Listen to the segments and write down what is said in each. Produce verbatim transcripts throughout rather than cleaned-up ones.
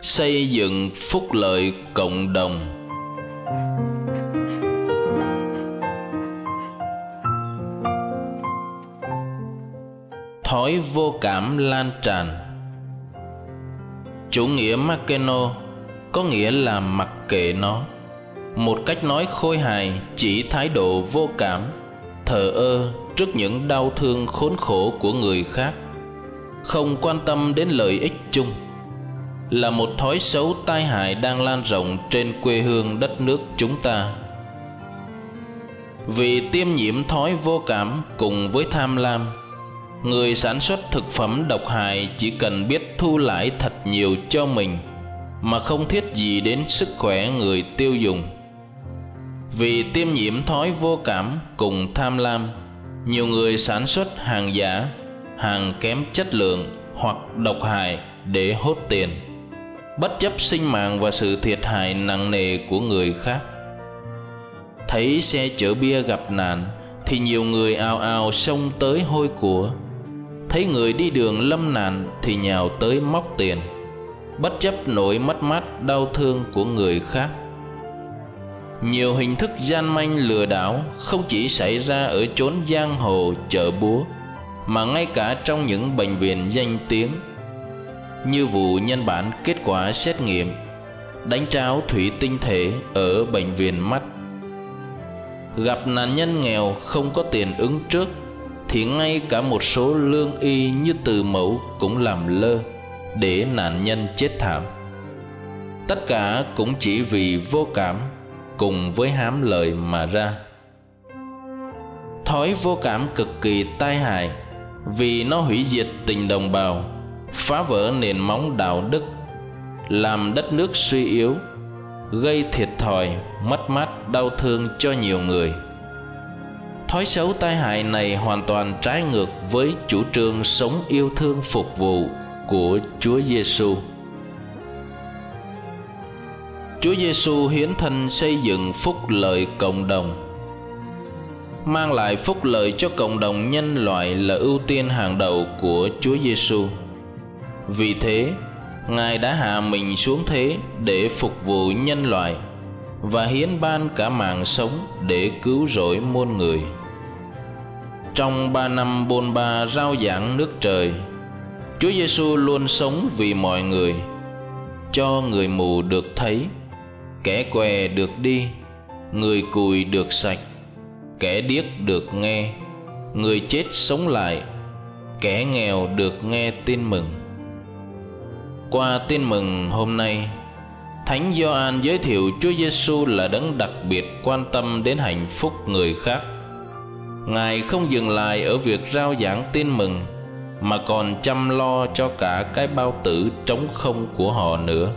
Xây dựng phúc lợi cộng đồng. Thói vô cảm lan tràn. Chủ nghĩa Makeno có nghĩa là mặc kệ nó. Một cách nói khôi hài chỉ thái độ vô cảm, thờ ơ trước những đau thương khốn khổ của người khác, không quan tâm đến lợi ích chung, là một thói xấu tai hại đang lan rộng trên quê hương đất nước chúng ta. Vì tiêm nhiễm thói vô cảm cùng với tham lam, người sản xuất thực phẩm độc hại chỉ cần biết thu lãi thật nhiều cho mình, mà không thiết gì đến sức khỏe người tiêu dùng. Vì tiêm nhiễm thói vô cảm cùng tham lam, nhiều người sản xuất hàng giả, hàng kém chất lượng hoặc độc hại để hốt tiền, bất chấp sinh mạng và sự thiệt hại nặng nề của người khác. Thấy xe chở bia gặp nạn thì nhiều người ào ào xông tới hôi của. Thấy người đi đường lâm nạn thì nhào tới móc tiền, bất chấp nỗi mất mát đau thương của người khác. Nhiều hình thức gian manh lừa đảo không chỉ xảy ra ở chốn giang hồ chợ búa, mà ngay cả trong những bệnh viện danh tiếng, như vụ nhân bản kết quả xét nghiệm đánh tráo thủy tinh thể ở bệnh viện mắt. Gặp nạn nhân nghèo không có tiền ứng trước thì ngay cả một số lương y như Từ Mẫu cũng làm lơ để nạn nhân chết thảm. Tất cả cũng chỉ vì vô cảm cùng với hám lợi mà ra. Thói vô cảm cực kỳ tai hại vì nó hủy diệt tình đồng bào, phá vỡ nền móng đạo đức, làm đất nước suy yếu, gây thiệt thòi, mất mát, đau thương cho nhiều người. Thói xấu tai hại này hoàn toàn trái ngược với chủ trương sống yêu thương phục vụ của Chúa Giêsu. Chúa Giêsu hiến thân xây dựng phúc lợi cộng đồng. Mang lại phúc lợi cho cộng đồng nhân loại là ưu tiên hàng đầu của Chúa Giêsu. Vì thế, Ngài đã hạ mình xuống thế để phục vụ nhân loại và hiến ban cả mạng sống để cứu rỗi muôn người. Trong ba năm bôn ba rao giảng nước trời, Chúa Giêsu luôn sống vì mọi người, cho người mù được thấy, kẻ què được đi, người cùi được sạch, kẻ điếc được nghe, người chết sống lại, kẻ nghèo được nghe tin mừng. Qua tin mừng hôm nay, Thánh Gioan giới thiệu Chúa Giêsu là đấng đặc biệt quan tâm đến hạnh phúc người khác. Ngài không dừng lại ở việc rao giảng tin mừng, mà còn chăm lo cho cả cái bao tử trống không của họ nữa.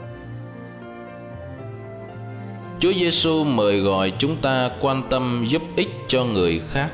Chúa Giêsu mời gọi chúng ta quan tâm giúp ích cho người khác.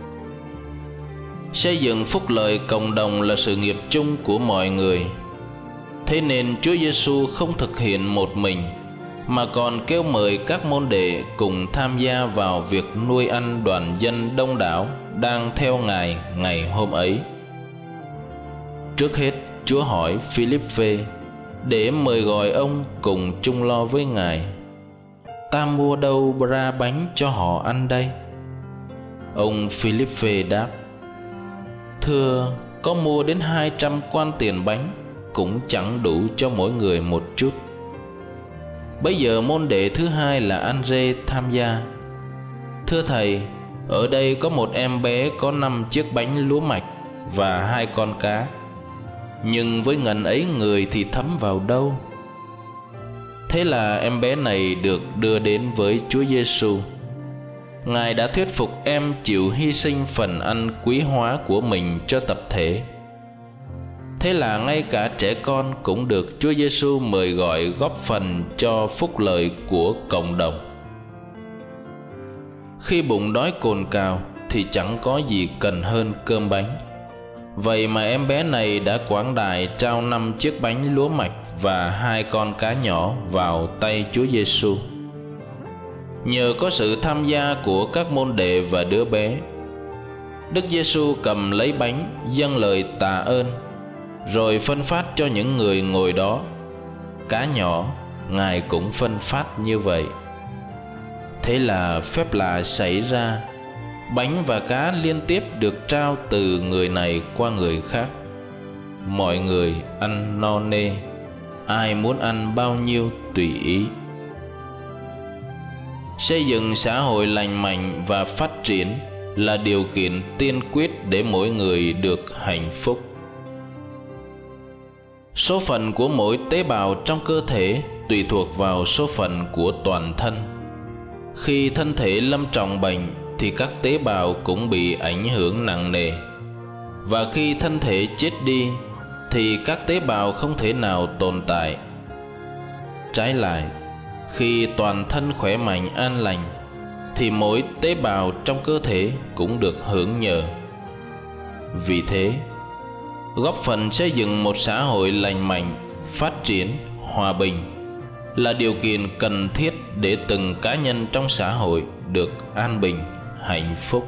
Xây dựng phúc lợi cộng đồng là sự nghiệp chung của mọi người. Thế nên Chúa Giêsu không thực hiện một mình, mà còn kêu mời các môn đệ cùng tham gia vào việc nuôi ăn đoàn dân đông đảo đang theo Ngài ngày hôm ấy. Trước hết, Chúa hỏi Philippe để mời gọi ông cùng chung lo với Ngài: "Ta mua đâu ra bánh cho họ ăn đây?" Ông Philippe đáp: "Thưa, có mua đến hai trăm quan tiền bánh cũng chẳng đủ cho mỗi người một chút." Bấy giờ môn đệ thứ hai là An-rê tham gia: "Thưa thầy, ở đây có một em bé có năm chiếc bánh lúa mạch và hai con cá, nhưng với ngần ấy người thì thấm vào đâu?" Thế là em bé này được đưa đến với Chúa Giêsu. Ngài đã thuyết phục em chịu hy sinh phần ăn quý hóa của mình cho tập thể. Thế là ngay cả trẻ con cũng được Chúa Giêsu mời gọi góp phần cho phúc lợi của cộng đồng. Khi bụng đói cồn cào thì chẳng có gì cần hơn cơm bánh. Vậy mà em bé này đã quảng đại trao năm chiếc bánh lúa mạch và hai con cá nhỏ vào tay Chúa Giêsu. Nhờ có sự tham gia của các môn đệ và đứa bé, Đức Giêsu cầm lấy bánh, dâng lời tạ ơn, rồi phân phát cho những người ngồi đó, cá nhỏ, Ngài cũng phân phát như vậy. Thế là phép lạ xảy ra. Bánh và cá liên tiếp được trao từ người này qua người khác. Mọi người ăn no nê, ai muốn ăn bao nhiêu tùy ý. Xây dựng xã hội lành mạnh và phát triển là điều kiện tiên quyết để mỗi người được hạnh phúc. Số phận của mỗi tế bào trong cơ thể tùy thuộc vào số phận của toàn thân. Khi thân thể lâm trọng bệnh thì các tế bào cũng bị ảnh hưởng nặng nề. Và khi thân thể chết đi thì các tế bào không thể nào tồn tại. Trái lại, khi toàn thân khỏe mạnh an lành thì mỗi tế bào trong cơ thể cũng được hưởng nhờ. Vì thế, góp phần xây dựng một xã hội lành mạnh, phát triển, hòa bình là điều kiện cần thiết để từng cá nhân trong xã hội được an bình, hạnh phúc.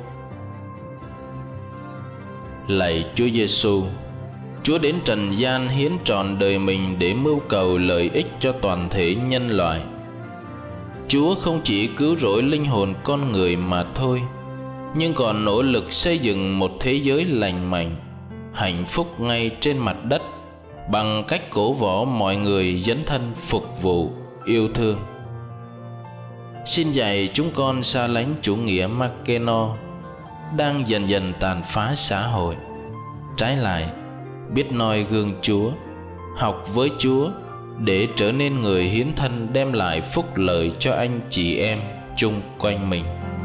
Lạy Chúa Giêsu, Chúa đến trần gian hiến trọn đời mình để mưu cầu lợi ích cho toàn thể nhân loại. Chúa không chỉ cứu rỗi linh hồn con người mà thôi, nhưng còn nỗ lực xây dựng một thế giới lành mạnh, hạnh phúc ngay trên mặt đất bằng cách cổ vũ mọi người dấn thân phục vụ, yêu thương. Xin dạy chúng con xa lánh chủ nghĩa Mackeno đang dần dần tàn phá xã hội. Trái lại, biết noi gương Chúa, học với Chúa để trở nên người hiến thân đem lại phúc lợi cho anh chị em chung quanh mình.